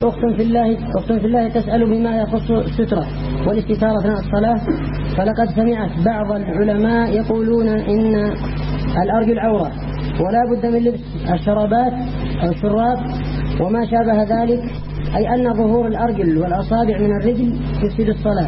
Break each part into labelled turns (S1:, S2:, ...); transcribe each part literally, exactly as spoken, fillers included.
S1: أخت في الله أخت في الله تسأل بما يخص السترة والاستتارة أثناء الصلاة. فلقد سمعت بعض العلماء يقولون إن الأرجل عورة ولا بد من لبس الشرابات أو الشراب وما شابه ذلك، أي أن ظهور الأرجل والأصابع من الرجل يفسد الصلاة.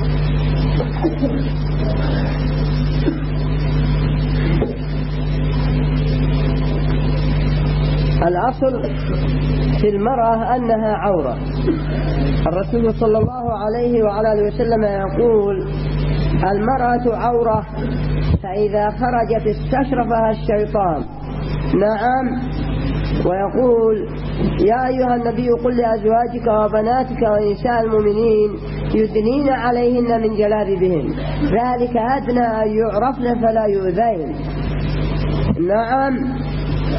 S2: الأصل في المرأة أنها عورة. الرسول صلى الله عليه وعلى آله وسلم يقول: المرأة عورة فإذا خرجت استشرفها الشيطان. نعم. ويقول: يا أيها النبي قل لأزواجك وبناتك ونساء المؤمنين يدنين عليهن من جلابيبهن ذلك أدنى أن يعرفن فلا يؤذين. نعم.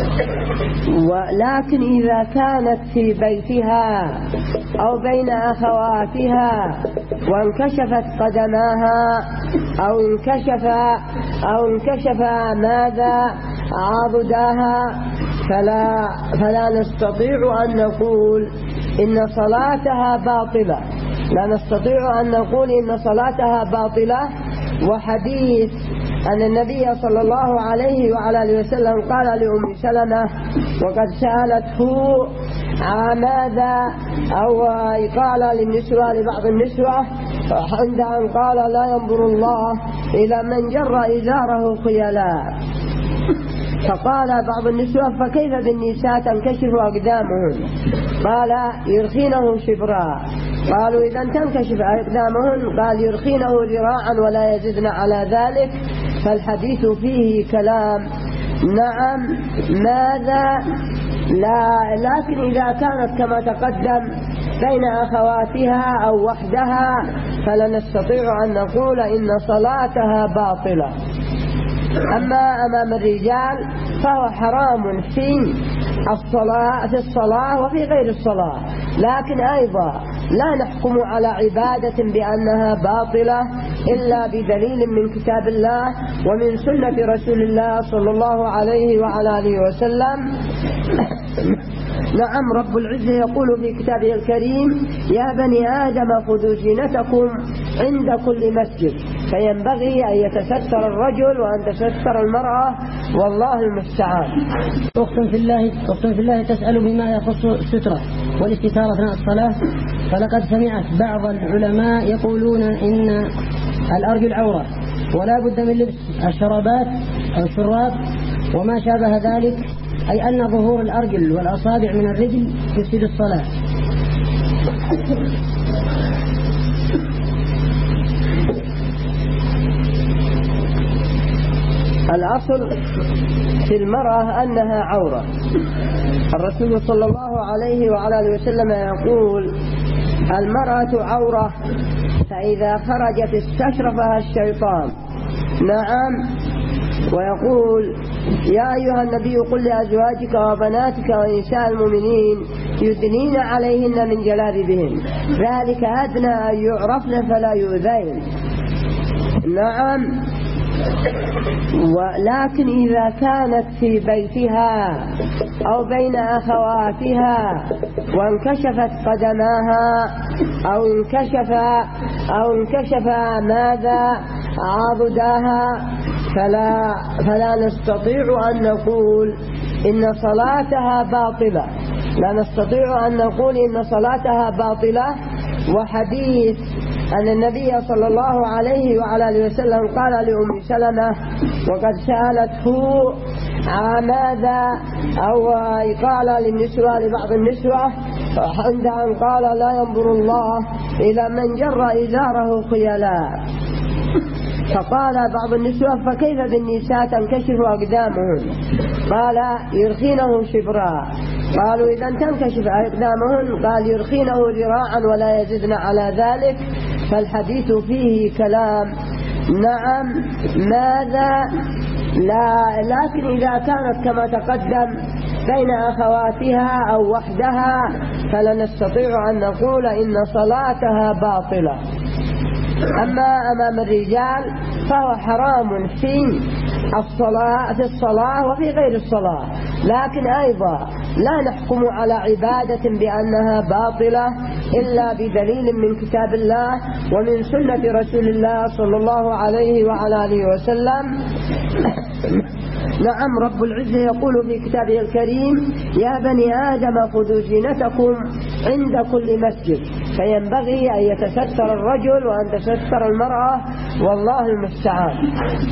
S2: ولكن إذا كانت في بيتها أو بين أخواتها وانكشفت قدماها أو انكشف أو انكشف ماذا عضداها فلا فلا نستطيع أن نقول إن صلاتها باطلة. لا نستطيع أن نقول إن صلاتها باطلة. وحديث أن النبي صلى الله عليه وعلى آله وسلم قال لأم سلمة وقد سألته ماذا أو قال للنسوة لبعض النسوة عند أن قال: لا ينظر الله إلى من جر إزاره خيلاء. فقال بعض النسوة: فكيف بالنساء تنكشف أقدامهن؟ قال: يرخينه شبرا. قالوا: إذا تنكشف أقدامهن؟ قال: يرخينه ذراعا ولا يزدن على ذلك. فالحديث فيه كلام. نعم. ماذا؟ لا. لكن إذا كانت كما تقدم بين أخواتها أو وحدها فلا نستطيع أن نقول إن صلاتها باطلة. أما أمام الرجال فهو حرام في الصلاة في الصلاة وفي غير الصلاة. لكن أيضا لا نحكم على عبادة بأنها باطلة إلا بدليل من كتاب الله ومن سنة رسول الله صلى الله عليه وعلى آله وسلم. نعم. رب العزة يقول في كتابه الكريم: يا بني آدم خذوا زينتكم عند كل مسجد. فينبغي أن يتستر الرجل وأن تستر المرأة، والله المستعان.
S1: أخت في الله أخت في الله تسأل بما يخص السترة والاستتارة أثناء الصلاة. فلقد سمعت بعض العلماء يقولون إن الأرجل عورة ولا بد من لبس الشرابات أو الشراب وما شابه ذلك، أي أن ظهور الأرجل والأصابع من الرجل يفسد الصلاة.
S2: الأصل في المرأة أنها عورة. الرسول صلى الله عليه وعلى آله وسلم يقول: المرأة عورة فإذا خرجت استشرفها الشيطان. نعم. ويقول: يا أيها النبي قل لأزواجك وبناتك ونساء المؤمنين يدنين عليهن من جلابيبهن ذلك أدنى أن يعرفن فلا يؤذين. نعم. ولكن إذا كانت في بيتها أو بين أخواتها وانكشفت قدماها أو انكشف أو انكشف ماذا عضداها فلا فلا نستطيع أن نقول إن صلاتها باطلة. لا نستطيع أن نقول إن صلاتها باطلة. وحديث أن النبي صلى الله عليه وعلى آله وسلم قال لأم سلمة وقد سألته ماذا أو قال للنسوة لبعض النسوة عند أن قال: لا ينظر الله إلى من جر إزاره خيلاء. فقال بعض النسوة: فكيف بالنساء تنكشف أقدامهن؟ قال: يرخينه شبرا. قالوا: إذا تنكشف أقدامهن؟ قال: يرخينه ذراعا ولا يزدن على ذلك. فالحديث فيه كلام. نعم. ماذا؟ لا. لكن إذا كانت كما تقدم بين أخواتها أو وحدها فلا نستطيع أن نقول إن صلاتها باطلة. أما أمام الرجال فهو حرام في الصلاة في الصلاة وفي غير الصلاة. لكن أيضا لا نحكم على عبادة بأنها باطلة إلا بدليل من كتاب الله ومن سنة رسول الله صلى الله عليه وعلى آله وسلم. نعم، رب العزة يقول في كتابه الكريم: يا بني آدم خذوا زينتكم عند كل مسجد. فينبغي أن يتستر الرجل وأن تستر المرأة، والله المستعان.